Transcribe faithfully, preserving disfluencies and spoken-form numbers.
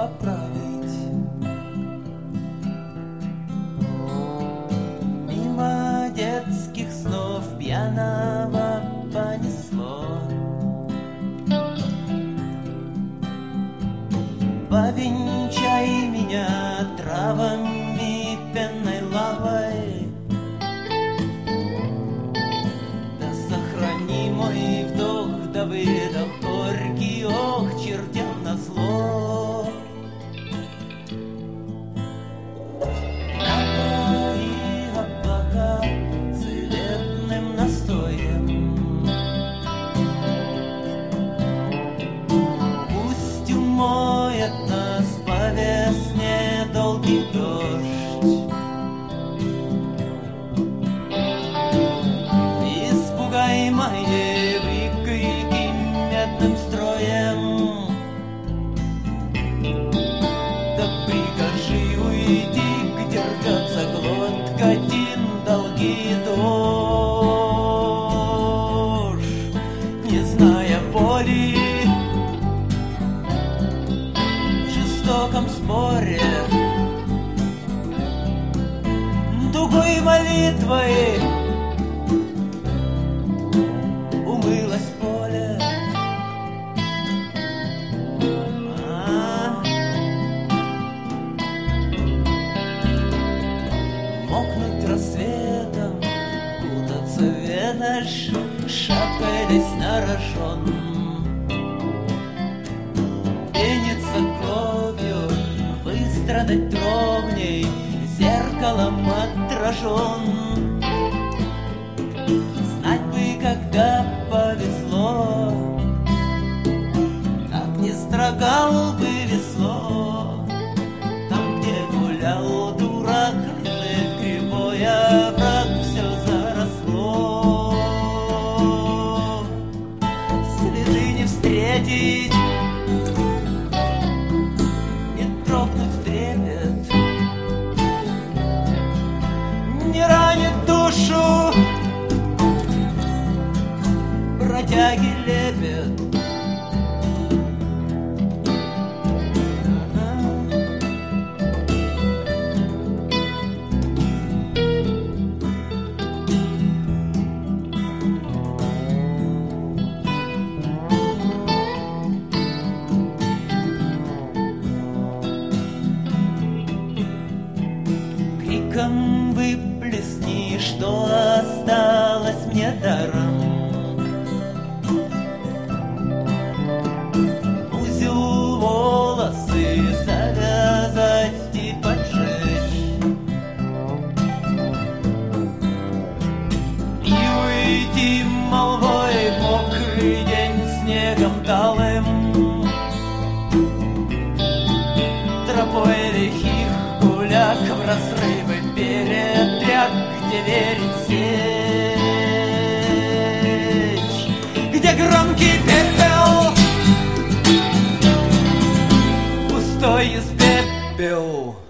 поправить. Мимо детских снов пьяного понесло. Повенчай меня травами, пенной лавой, да сохрани мой вдох да выдох горький, ох, чертям назло. Напои облака целебным настоем, пусть умоет нас по весне долгий дождь. Испугай мои выкрики медным строем, да прикажи уйти, где рвется глотка, один долгий дождь. Не зная боли в жестоком споре, тугой молитвой умылось поле. А, мокнуть рассветом, кутаться ветошь, шапкой лезть на рожон, пениться кровью, выстрадать ровней, зеркалом отражен. Знать бы, когда повезло, как не строгал бы весло, там, где гулял дурак, лежит кривой овраг, все заросло. Следы не встретить, не трогнуть в трепет, не ранит душу бродяги лепет. Криком выплесни, что осталось мне даром. Узел волосы завязать и поджечь, и уйти молвой в мокрый день снегом талым, тропой лихих гуляк в разрывы передряг, где верить сечь, где громкий пепел в пустой избе пел.